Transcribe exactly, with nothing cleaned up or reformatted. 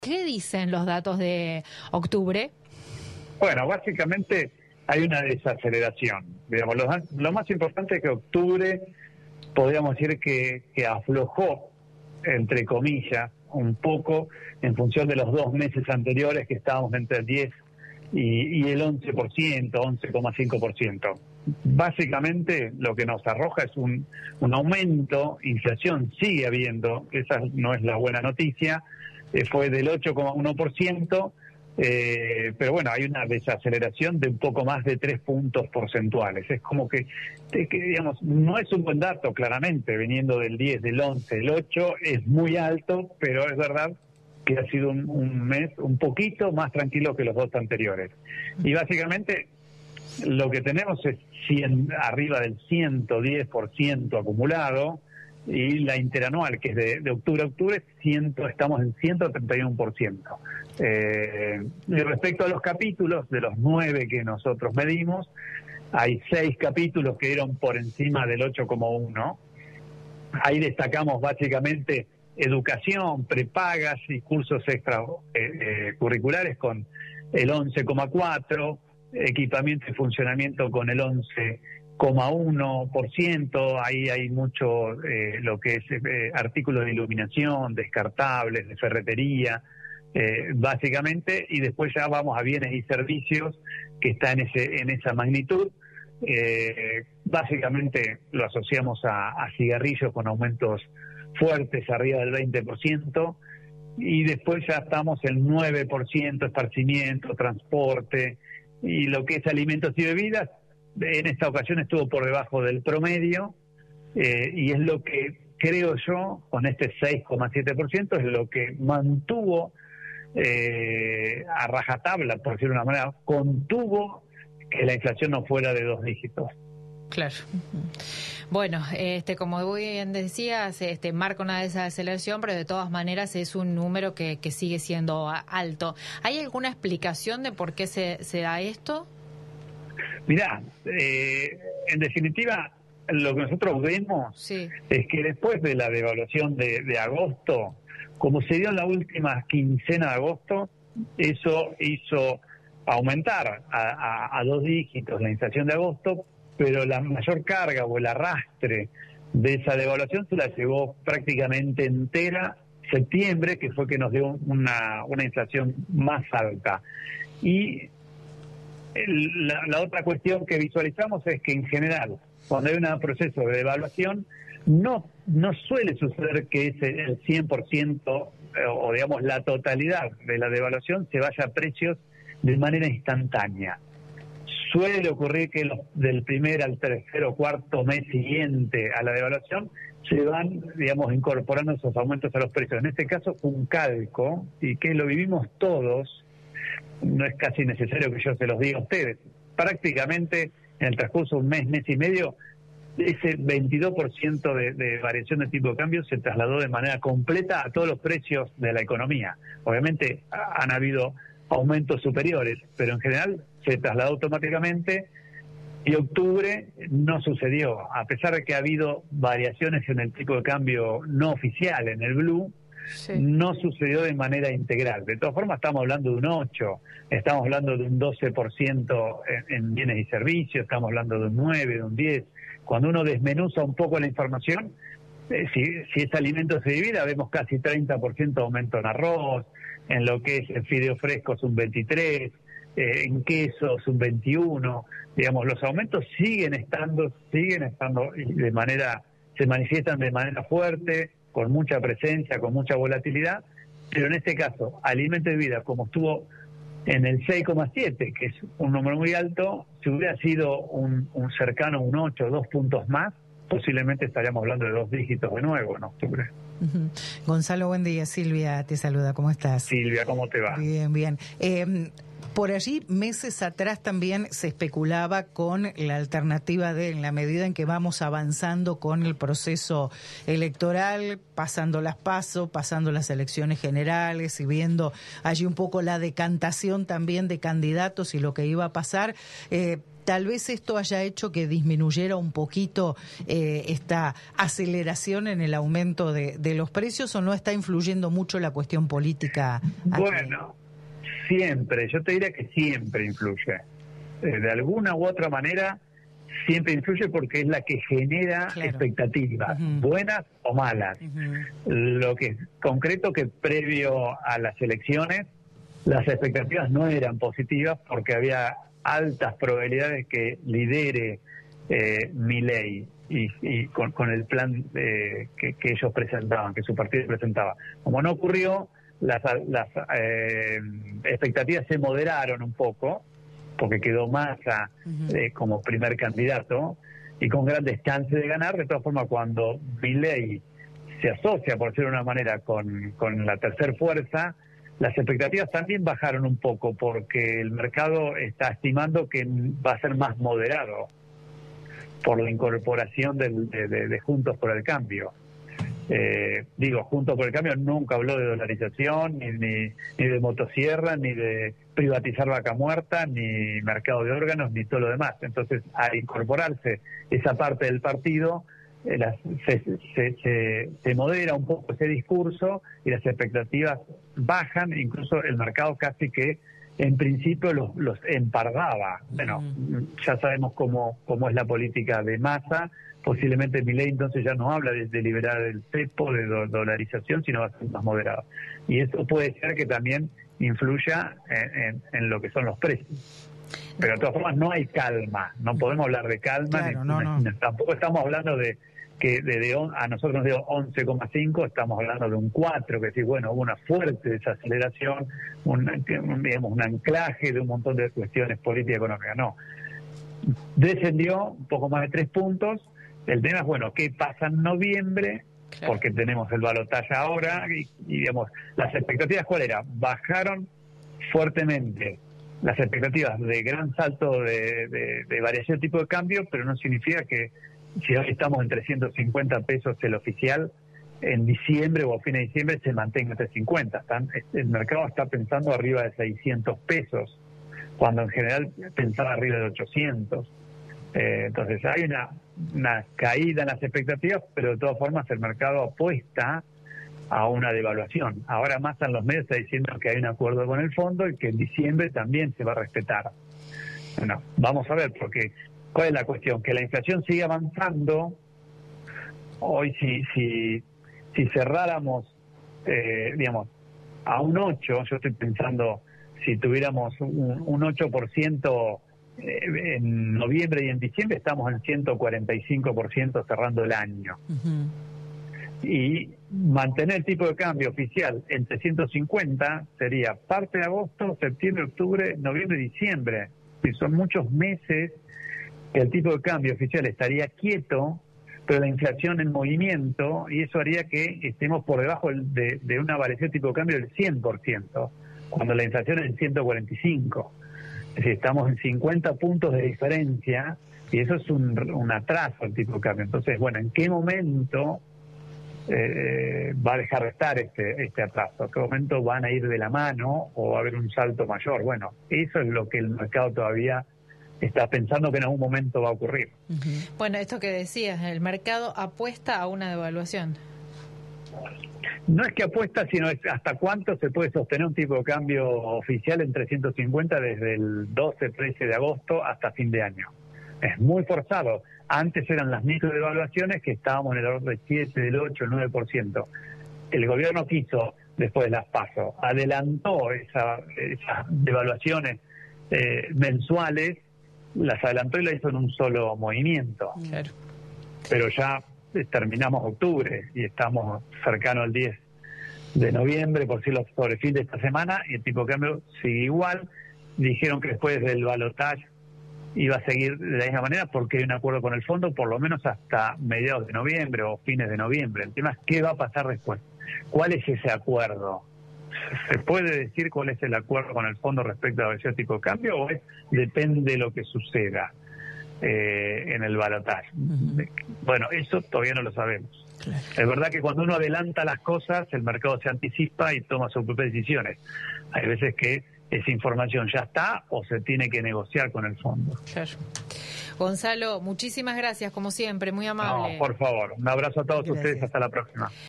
¿Qué dicen los datos de octubre? Bueno, básicamente hay una desaceleración. Digamos, lo, lo más importante es que octubre, podríamos decir que, que aflojó, entre comillas, un poco en función de los dos meses anteriores que estábamos entre el diez y, y el once por ciento, once coma cinco por ciento. Básicamente lo que nos arroja es un, un aumento, inflación sigue habiendo, esa no es la buena noticia, eh, fue del ocho coma uno por ciento, eh, pero bueno, hay una desaceleración de un poco más de tres puntos porcentuales. Es como que, que, digamos, no es un buen dato, claramente, viniendo del diez, del once, del ocho, es muy alto, pero es verdad que ha sido un, un mes un poquito más tranquilo que los dos anteriores. Y básicamente lo que tenemos es cien, arriba del ciento diez por ciento acumulado, y la interanual, que es de, de octubre a octubre, cien, estamos en ciento treinta y uno por ciento. Eh, y respecto a los capítulos, de los nueve que nosotros medimos, hay seis capítulos que dieron por encima del ocho coma uno. Ahí destacamos básicamente educación, prepagas y cursos extracurriculares eh, eh, con el once coma cuatro, equipamiento y funcionamiento con el once coma uno por ciento, ahí hay mucho eh, lo que es eh, artículos de iluminación, descartables, de ferretería, eh, básicamente, y después ya vamos a bienes y servicios, que está en ese en esa magnitud. Eh, básicamente lo asociamos a, a cigarrillos con aumentos fuertes arriba del veinte por ciento, y después ya estamos en nueve por ciento, esparcimiento, transporte, y lo que es alimentos y bebidas, en esta ocasión estuvo por debajo del promedio, eh, y es lo que creo yo, con este seis coma siete por ciento, es lo que mantuvo eh, a rajatabla, por decirlo de una manera, contuvo que la inflación no fuera de dos dígitos. Claro. Bueno, este, como bien decías, este, marca una desaceleración, pero de todas maneras es un número que, que sigue siendo alto. ¿Hay alguna explicación de por qué se, se da esto? Mirá, eh, en definitiva, lo que nosotros vemos sí. es que después de la devaluación de, de agosto, como se dio en la última quincena de agosto, eso hizo aumentar a, a, a dos dígitos la inflación de agosto, pero la mayor carga o el arrastre de esa devaluación se la llevó prácticamente entera septiembre, que fue que nos dio una, una inflación más alta. Y el, la, la otra cuestión que visualizamos es que en general, cuando hay un proceso de devaluación, no, no suele suceder que ese, el cien por ciento o digamos la totalidad de la devaluación se vaya a precios de manera instantánea. Suele ocurrir que los, del primer al tercer o cuarto mes siguiente a la devaluación se van, digamos, incorporando esos aumentos a los precios. En este caso fue un calco, y que lo vivimos todos, no es casi necesario que yo se los diga a ustedes. Prácticamente en el transcurso de un mes, mes y medio, ese veintidós por ciento de, de variación de tipo de cambio se trasladó de manera completa a todos los precios de la economía. Obviamente han habido aumentos superiores, pero en general se trasladó automáticamente, y octubre no sucedió, a pesar de que ha habido variaciones en el tipo de cambio no oficial, en el blue, sí. No sucedió de manera integral. De todas formas estamos hablando de un ocho, estamos hablando de un doce por ciento en, en bienes y servicios, estamos hablando de un nueve, de un diez. Cuando uno desmenuza un poco la información, eh, si, si es alimento se divide, vemos casi treinta por ciento de aumento en arroz, en lo que es el fideo fresco es un veintitrés, eh, en quesos un veintiuno, digamos, los aumentos siguen estando, siguen estando y de manera, se manifiestan de manera fuerte, con mucha presencia, con mucha volatilidad, pero en este caso, alimento y bebida, como estuvo en el seis coma siete, que es un número muy alto, si hubiera sido un, un cercano a un ocho, dos puntos más, posiblemente estaríamos hablando de dos dígitos de nuevo en octubre. Uh-huh. Gonzalo, buen día. Silvia te saluda. ¿Cómo estás? Silvia, ¿cómo te va? Bien, bien. Eh, por allí, meses atrás también se especulaba con la alternativa de, en la medida en que vamos avanzando con el proceso electoral, pasando las PASO, pasando las elecciones generales y viendo allí un poco la decantación también de candidatos y lo que iba a pasar, eh, tal vez esto haya hecho que disminuyera un poquito eh, esta aceleración en el aumento de, de los precios, o no está influyendo mucho la cuestión política aquí? Bueno, siempre, yo te diría que siempre influye. Eh, de alguna u otra manera, siempre influye porque es la que genera claro. expectativas, uh-huh. buenas o malas. Uh-huh. Lo que es concreto que previo a las elecciones, las expectativas no eran positivas porque había altas probabilidades que lidere eh, Milei y, y con, con el plan eh, que, que ellos presentaban, que su partido presentaba. Como no ocurrió, las, las eh, expectativas se moderaron un poco, porque quedó Massa uh-huh. eh, como primer candidato y con grandes chances de ganar. De todas formas, cuando Milei se asocia, por decirlo de una manera, con, con la tercer fuerza, las expectativas también bajaron un poco, porque el mercado está estimando que va a ser más moderado por la incorporación del, de, de, de Juntos por el Cambio. Eh, digo, Juntos por el Cambio nunca habló de dolarización, ni, ni, ni de motosierra, ni de privatizar vaca muerta, ni mercado de órganos, ni todo lo demás. Entonces, al incorporarse esa parte del partido, eh, las, se, se, se, se modera un poco ese discurso y las expectativas bajan, incluso el mercado casi que en principio los, los empardaba. Bueno, uh-huh. ya sabemos cómo, cómo es la política de Massa. Posiblemente Milei entonces ya no habla de, de liberar el cepo, de do, dolarización, sino va a ser más moderado. Y eso puede ser que también influya en, en, en lo que son los precios. Pero de todas formas no hay calma, no podemos hablar de calma, claro, ni, no, no. Ni, tampoco estamos hablando de que de, de on, a nosotros nos dio once coma cinco, estamos hablando de un cuatro, que sí, bueno, hubo una fuerte desaceleración, un, digamos, un anclaje de un montón de cuestiones políticas y económicas. No, descendió un poco más de tres puntos. El tema es, bueno, ¿qué pasa en noviembre? Claro. Porque tenemos el balotaje ahora y, y, digamos, las expectativas, ¿cuál era? Bajaron fuertemente las expectativas de gran salto de, de, de variación de tipo de cambio, pero no significa que si hoy estamos en trescientos cincuenta pesos el oficial, en diciembre o a fin de diciembre se mantenga en trescientos cincuenta. Están, el mercado está pensando arriba de seiscientos pesos, cuando en general pensaba arriba de ochocientos. Eh, entonces hay una, una caída en las expectativas, pero de todas formas el mercado apuesta a una devaluación. Ahora Massa en los medios está diciendo que hay un acuerdo con el fondo y que en diciembre también se va a respetar. Bueno, vamos a ver, porque ¿cuál es la cuestión? Que la inflación sigue avanzando. Hoy si si si cerráramos, eh, digamos, a un ocho, yo estoy pensando, si tuviéramos un, un ocho por ciento eh, en noviembre y en diciembre, estamos en ciento cuarenta y cinco por ciento cerrando el año. Uh-huh. Y mantener el tipo de cambio oficial en trescientos cincuenta sería parte de agosto, septiembre, octubre, noviembre y diciembre. Y son muchos meses que el tipo de cambio oficial estaría quieto, pero la inflación en movimiento, y eso haría que estemos por debajo de, de una variación de tipo de cambio del cien por ciento, cuando la inflación es del ciento cuarenta y cinco. Es decir, estamos en cincuenta puntos de diferencia, y eso es un, un atraso al tipo de cambio. Entonces, bueno, ¿en qué momento eh, va a dejar de estar este, este atraso? ¿En qué momento van a ir de la mano o va a haber un salto mayor? Bueno, eso es lo que el mercado todavía está pensando que en algún momento va a ocurrir. Uh-huh. Bueno, esto que decías, el mercado apuesta a una devaluación. No es que apuesta, sino es hasta cuánto se puede sostener un tipo de cambio oficial en trescientos cincuenta desde el doce, trece de agosto hasta fin de año. Es muy forzado. Antes eran las microdevaluaciones que estábamos en el orden del siete, del ocho, el nueve por ciento. El gobierno quiso, después de las PASO, adelantó esa, esas devaluaciones eh, mensuales, las adelantó y las hizo en un solo movimiento. Claro. Pero ya terminamos octubre y estamos cercanos al diez de noviembre, por decirlo sobre el fin de esta semana, y el tipo de cambio sigue igual. Dijeron que después del balotaje iba a seguir de la misma manera porque hay un acuerdo con el fondo por lo menos hasta mediados de noviembre o fines de noviembre. El tema es qué va a pasar después. ¿Cuál es ese acuerdo? ¿Se puede decir cuál es el acuerdo con el fondo respecto a ese tipo de cambio o es depende de lo que suceda eh, en el balotaje? Uh-huh. Bueno, eso todavía no lo sabemos. Claro. Es verdad que cuando uno adelanta las cosas, el mercado se anticipa y toma sus propias decisiones. Hay veces que esa información ya está o se tiene que negociar con el fondo. Claro. Gonzalo, muchísimas gracias, como siempre, muy amable. No, por favor, un abrazo a todos Gracias. ustedes, hasta la próxima.